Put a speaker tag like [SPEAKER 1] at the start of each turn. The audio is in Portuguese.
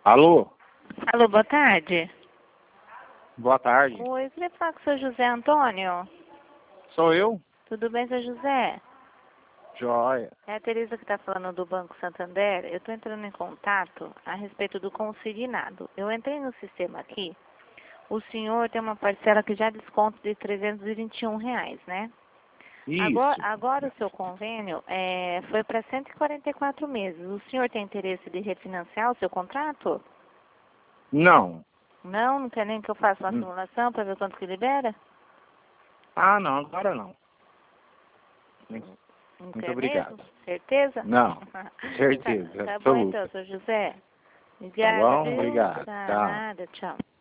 [SPEAKER 1] Alô?
[SPEAKER 2] Alô, boa tarde.
[SPEAKER 1] Boa tarde.
[SPEAKER 2] Oi, eu queria falar com o seu José Antônio.
[SPEAKER 1] Sou eu?
[SPEAKER 2] Tudo bem, seu José?
[SPEAKER 1] Joia.
[SPEAKER 2] É a Tereza que está falando do Banco Santander. Eu estou entrando em contato a respeito do consignado. Eu entrei no sistema aqui. O senhor tem uma parcela que já desconto de R$ 321, né?
[SPEAKER 1] Isso.
[SPEAKER 2] Agora o seu convênio foi para 144 meses. O senhor tem interesse de refinanciar o seu contrato?
[SPEAKER 1] Não.
[SPEAKER 2] Não quer nem que eu faça uma
[SPEAKER 1] Hum.
[SPEAKER 2] simulação para ver quanto que libera?
[SPEAKER 1] Ah, não, agora não.
[SPEAKER 2] Não
[SPEAKER 1] Muito
[SPEAKER 2] quer
[SPEAKER 1] obrigado.
[SPEAKER 2] mesmo? Certeza?
[SPEAKER 1] Não. Certeza,
[SPEAKER 2] Tá bom então,
[SPEAKER 1] absoluta.
[SPEAKER 2] seu José.
[SPEAKER 1] Tá
[SPEAKER 2] Obrigada,
[SPEAKER 1] bom?
[SPEAKER 2] viu?
[SPEAKER 1] Obrigado.
[SPEAKER 2] Tá,
[SPEAKER 1] Tchau.
[SPEAKER 2] nada, tchau.